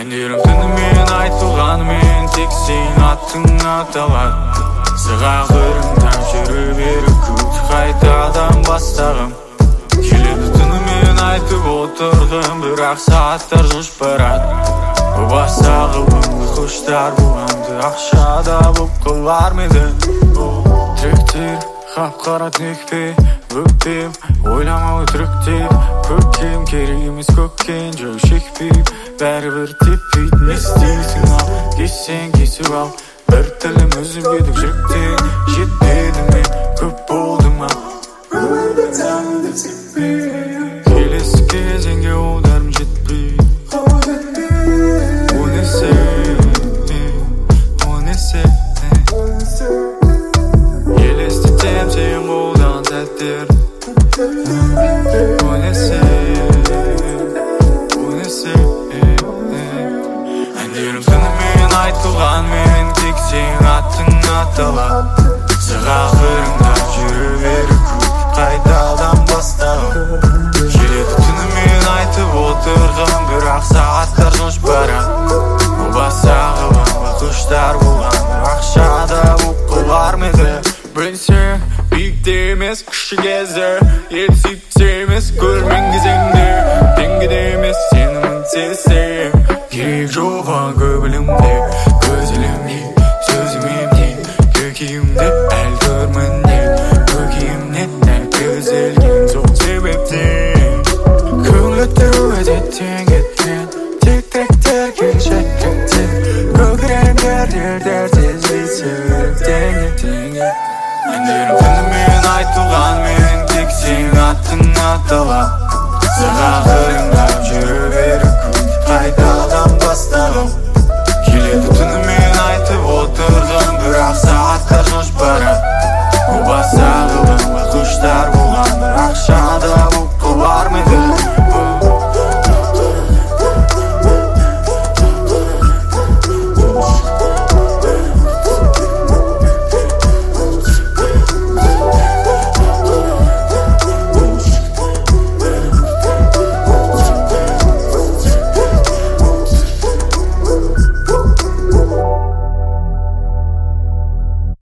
Әндерім түнімен айтылғанымен тек сен аттың аталады. Сығағырыңнан жүрі бері күт қайтадан бастағым. Келеді түнімен айтып отырғым, бірақ сағаттар жуш барады. Бастағы бұнды құштар бұғанды ақшада бұп қылар меді. Тректер қап-қара түнекпе өкпем, ойламау түріктеп көккем керек емес көккен жау шекпейіп, бәрібір теппейді. Не істейсің ал, кессең кесіп ал, бір тілім үзіп едік жүректен. Жетпеді ме, көп болды ма, келесі кезеңге одарым жетпей. Елестетем сен болған сәттер, әндерім түнімен айтылғанмен тек сен аттың аталады. Сығағырыңнан жүрі бері күт қайтадан бастағым. Келеді түнімен айтып отырғым, бірақ сағаттар жош барады. Бастағы баңға құштар болған, ақшада бұп қылар меді. Білсең биікте емес кіші кезі, ел сүйіпсе емес көрмен кезеңде. Деңгеде емес сенімін сезсең, керек жоған көбілімде. Көзілімде, сөзімемде, көкейімде әл көрмінен. Көкейімнен әл көзілген сол себептен. Көңілеттер өтеттен кеткен, тек-тектер кешеккеттен. Көкіреңдер дердерсіз бейсіріктен ертеңге. Әндерім түнімен айтылғанмен тек сен аттың аталады. Сығағырыңнан жүрі бері күт қайтадан бастағым.